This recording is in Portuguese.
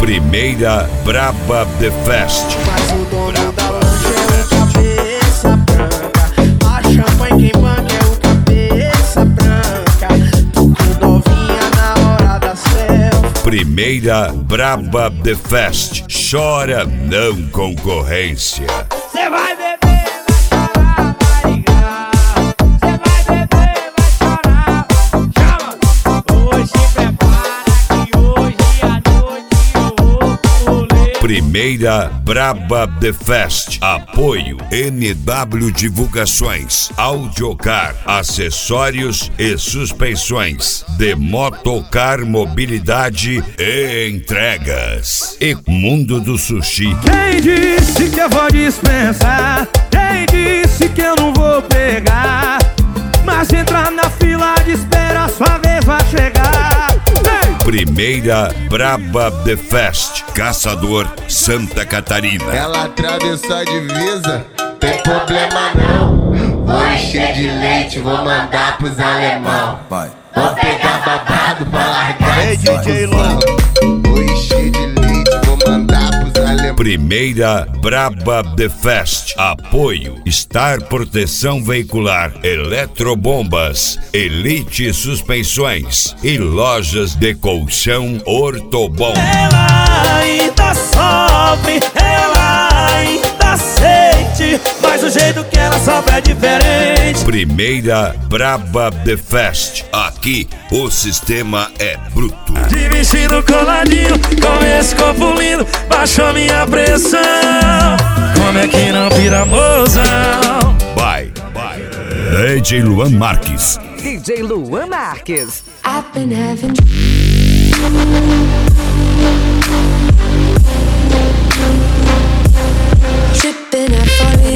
Primeira Braba The Fest. Mas o dono da loja é o cabeça branca. A champanhe quem banca é o cabeça branca. Tudo novinha na hora da selfie. Primeira Braba The Fest. Chora não concorrência. Cê vai beber, vai chorar, vai ligar. Cê vai beber, vai chorar. Chama! Hoje prepara que hoje à noite eu vou pro rolê. Primeira Braba The Fest. Apoio NW Divulgações, Audiocar, acessórios e suspensões, de Motocar Mobilidade e entregas. E Mundo do Sushi. Quem disse que eu vou dispensar? Quem disse que eu não vou pegar? Mas entrar na fila de espera, sua vez vai chegar. Ei! Primeira Braba The Fest. Caçador, Santa Catarina. Ela atravessou a divisa, tem problema não. Vou encher de leite, vou mandar pros alemão. Vou pegar babado pra largar. Ei, DJ Luan. Vou encher de leite, vou mandar pros alemão. Primeira Braba The Fest. Apoio Star Proteção Veicular, Eletrobombas, Elite Suspensões e lojas de colchão Ortobom. Ela ainda sofre, ela ainda sente, mas o jeito que ela sofre é diferente. Primeira Braba The Fest. Aqui o sistema é bruto. De vestido coladinho, com esse corpo lindo, baixou minha pressão. Como é que não vira mozão? Vai. DJ Luan Marques. DJ Luan Marques. I've been having tripping, I fall in